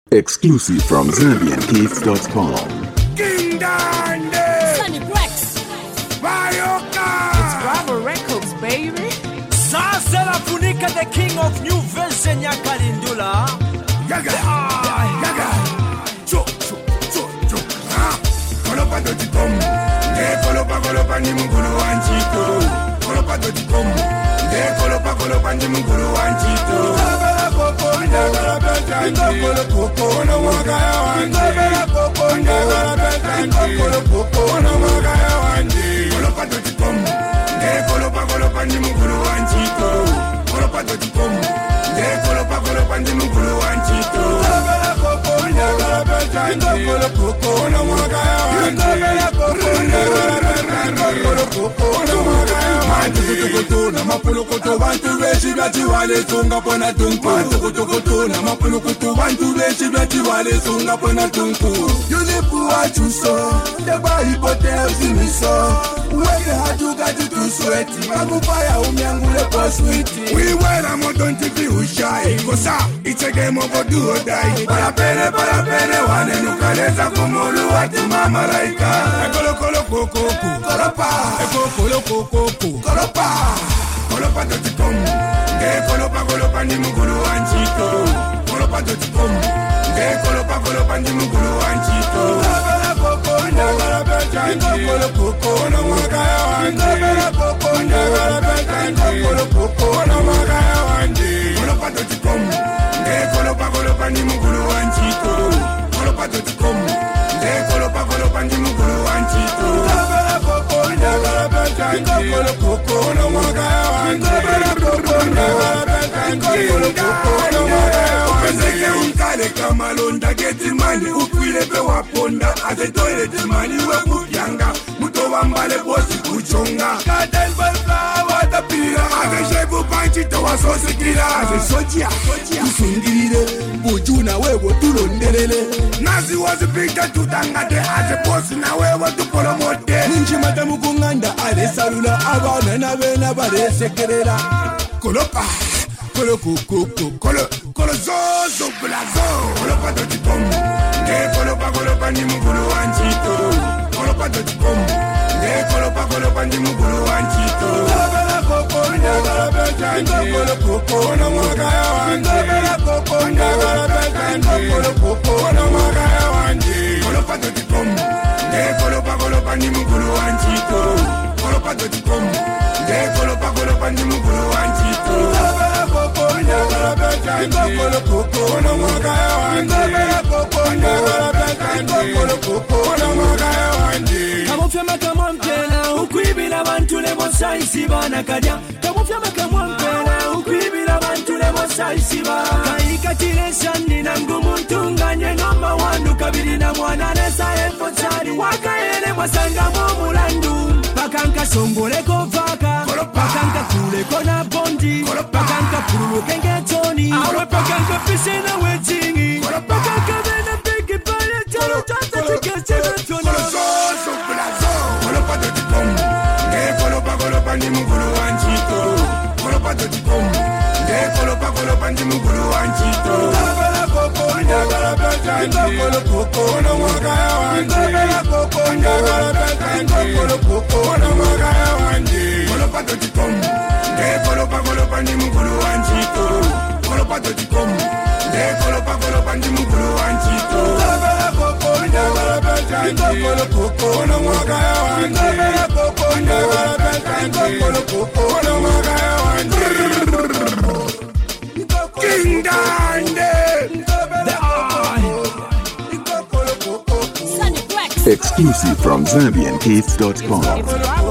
Exclusive from ZambianCaves.com. King Dande, Sonny Rex. Bayoka, It's Bravo Records, baby. Sasa la funika, the king of new version ya Kalindula. Yaga, Yaga, Cho, Kolopa doti kom, Kolopa ni mungulu wanchito. Kolopa doti kom, Kolopa ni mungulu wanchito. Mapulukutu bantu beshi byati wale sunga pona tunku. Mapulukutu na mapulukutu bantu beshi byati wale sunga pona tunku. Yulipu wachuso, ndeba hipotezi miso. Uweke hatuka tutusweti, magufaya umyangule kwa switi. We wear a modern TV ushai, kosa, it's a game of a do or die. Parapene, wane nukaleza kumulu watu mamalaika. Kolo koko, kolopa, kolo koko, kolopa. Kolopa doti kom, kolopa ni mugulu wanchito. Kolopa doti kom, kolopa ni mugulu wanchito. Kamalonda geti mani ukwile pe waponda ate toilet mani wekuyanga muto wambale bosi kuchonga kadel balka watapira ate shebu panchi to wasosikira ate sotia kusungirire bujuna wewo tulondelele nazi wazipita tutangate ate bosi na wewo tuporomote ninji matamu kunganda ate salula abana na bena bare sekerera kolopa Kolo zozo blazo Kolopa doti kom Kolopa ni mugulu wanchito Kolopa doti kom Kolopa ni mugulu wanchito Kolopa doti kom Kolopa ni mugulu wanchito Kolopa doti kom Kolopa ni mugulu wanchito Kamufyama kamwampela ukwibila bantu lebo saisi bana kadya. Kamufyama kamwampela ukwibila bantu lebo saisi ba. Kaikatile shani na ngumu ntunganye noma wandu kabili na mwana nesa efo chari. Wakaele mwasanga mulandu. Pakanka songoleko vaka. Pakanka kuleko na bondi. Pakanka pulu kenge toni. Awe pakanka pise na wejingi. Pakanka vena peke pale chalo chata chike chebe tona. Kolopa doti kom, kolopa ni mugulu wanchito. Kolopa doti kom, kolopa ni mugulu wanchito. Kolopa doti kom, kolopa ni mugulu wanchito. Kolopa doti kom, kolopa ni mugulu wanchito. King Dande, Sonny Rex. Exclusive from ZambianCaves.com. It's Bravo